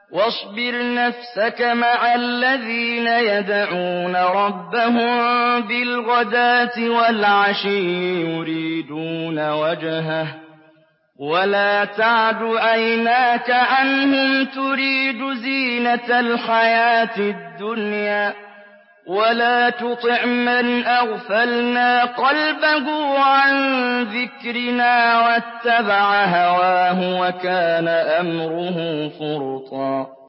وَاصْبِرْ نَفْسَكَ مَعَ الَّذِينَ يَدْعُونَ رَبَّهُم بِالْغَدَاةِ وَالْعَشِيِّ يُرِيدُونَ وَجْهَهُ ۖ وَلَا تَعْدُ عَيْنَاكَ عَنْهُمْ تُرِيدُ زِينَةَ الْحَيَاةِ الدُّنْيَا ۖ وَلَا تُطِعْ مَنْ أَغْفَلْنَا قَلْبَهُ عَن ذِكْرِنَا وَاتَّبَعَ هَوَاهُ وَكَانَ أَمْرُهُ فُرُطًا